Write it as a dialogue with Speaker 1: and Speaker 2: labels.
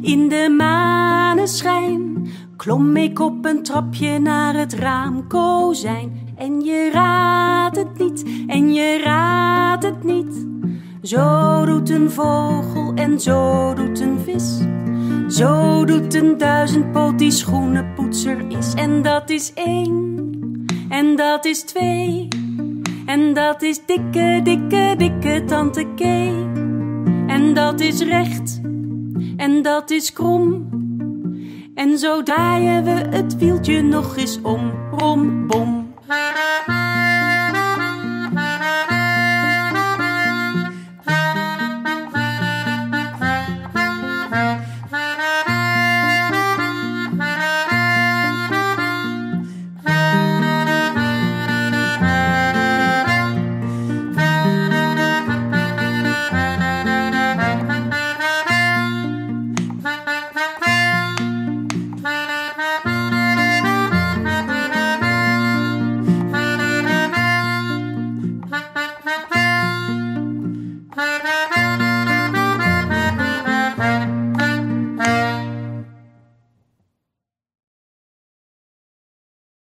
Speaker 1: In de maneschijn klom ik op een trapje naar het raamkozijn. En je raadt het niet, en je raadt het niet. Zo doet een vogel en zo doet een vis. Zo doet een duizendpoot die schoenenpoetser is. En dat is 1, en dat is 2, en dat is dikke, dikke, dikke tante Kee. En dat is recht, en dat is krom. En zo draaien we het wieltje nog eens om, rom, bom.